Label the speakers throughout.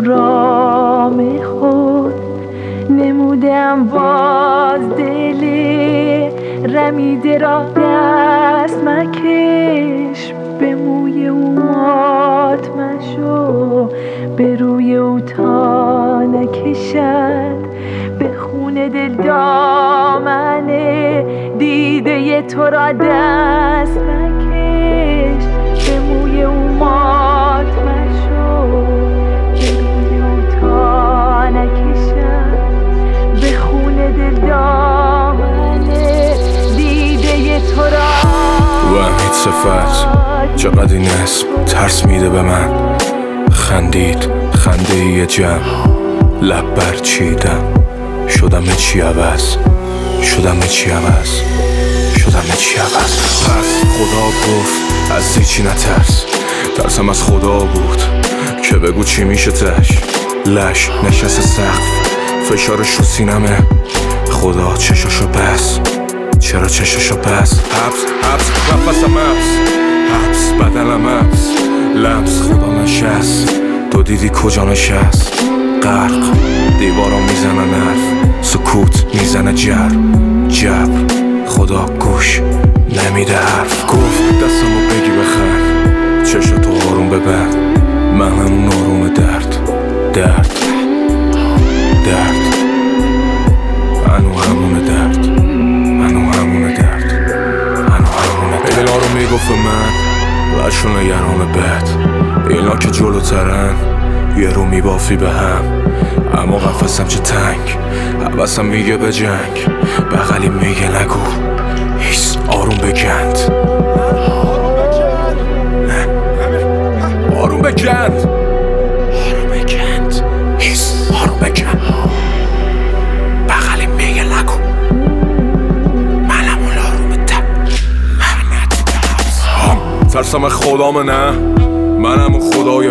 Speaker 1: رام خود نمودم باز دل رمیده را دست مکش، به موی او مات مشو، به روی او تا نکشد، به خون دل دامنه دیده تو را دست مکش، به موی او مات مشو، به روی او تا نکشد، به خون دل دامنه دیده تو را.
Speaker 2: وحید صفت چقدر این اسم ترس میده به من، خندید خنده یه جمع، لب برچیدم شدم چی عوض، شدم چی عوض، شدم چی عوض. پس خدا گفت از هیچی نترس، ترسم از خدا بود که بگو چی میشه تش. لش نشست سقف فشارش رو سینمه، خدا چشاشو بس، چرا چشاشو بس. حبس نفسم حبس بدنم حبس، لمس خدا نشست، تو دیدی کجا نشست. غرق دیوارا میزنن حرف، سکوت میزنه جبر، خدا گوش نمیده حرف. گفت دستمو بگی بخند، چشتو آروم ببند، من همون آروم درد انو همونه درد. اینا رو میگفت من لشون یرام بد، اینا که جلوترن یه رو میبافی به هم، اما قفصم چه تنگ، حوثم میگه به جنگ، بغلی میگه نگو هیس آروم بگند، آروم بگند هیس آروم بگند، بغلی میگه نگو منم اون آروم ده ترسم خدامه، نه منم اون خدای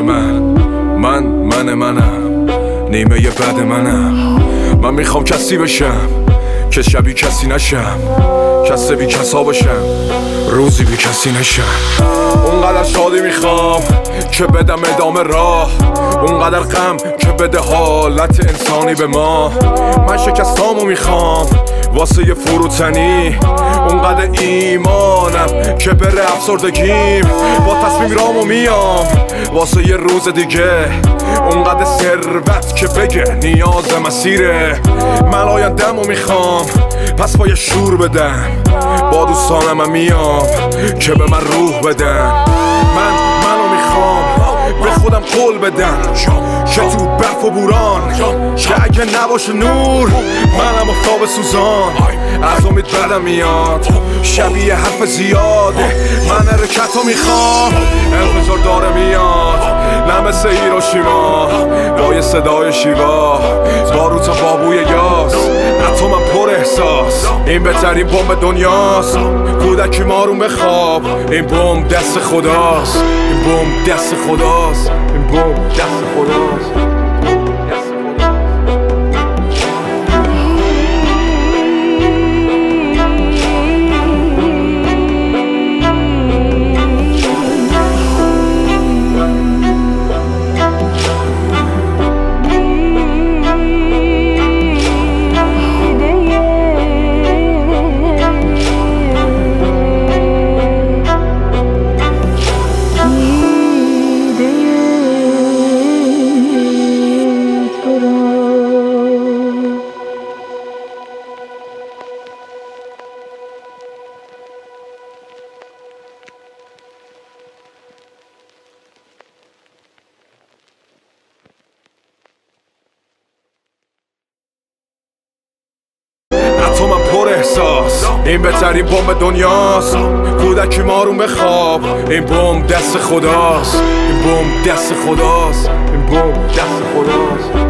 Speaker 2: منم نیمه یه بد من میخوام کسی بشم که شبیه کسی نشم، کسی بی کسا بشم روزی بی کسی نشم. اونقدر شادی میخوام که بدم ادامه راه، اونقدر غم که بده حالت انسانی به ما. من شکستامو میخوام واسه یه فروتنی، اونقدر ایمانم که بره افسردگیم، با تصمیم رامو میام واسه یه روز دیگه، اونقدر ثروت که بگه نیاز مسیره. من آینده‌مو میخوام پس پای شور بدم، با دوستانم میام که به من روح بدن. منو میخوام به خودم قول بدم که تو برف و بوران که اگه نباشه نور منم افتاب سوزان. از امید بدم میاد شبیه حرف زیاده، من حرکتو میخوام انفجار داره میاد، نه مثل هیروشیما با یه صدای شیوا، باروت بابوی یاس اتمم پر احساس. این بهترین بمب دنیاست، کودکی مارون بخواب، این بمب دست خداست، این بمب دست خداست، این بمب دست خداست. این بهترین بمب دنیاست، کودکی مارون بخواب، این بمب دست خداست، این بمب دست خداست، این بمب دست خداست.